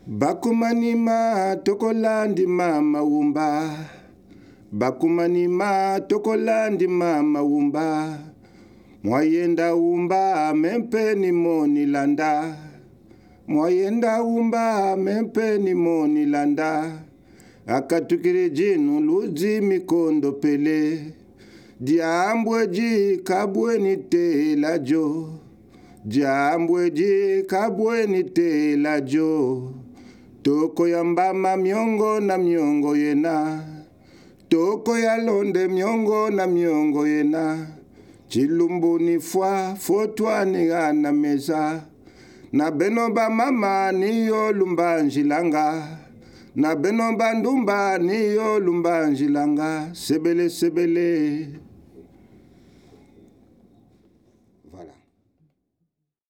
Bakumanima tokolandi mama wumba. Bakumanima tokolandi mama wumba. Mwayenda wumba mempe ni moni landa. Mwayenda wumba mempe ni moni landa. Akatukire jinu luzi mikondo pele. Diambwe ji kabwe ni te la jo. Diambwe ji kabwe ni te la jo. Toko ya mbama miongo na miongo yena. Toko ya londe miongo na miongo yena. Chilumbu ni fwa, fotwa ni gana meza. Na benomba mama ni yo lumbanjilanga. Na benomba ndumba ni yo lumbanjilanga. Sebele sebele.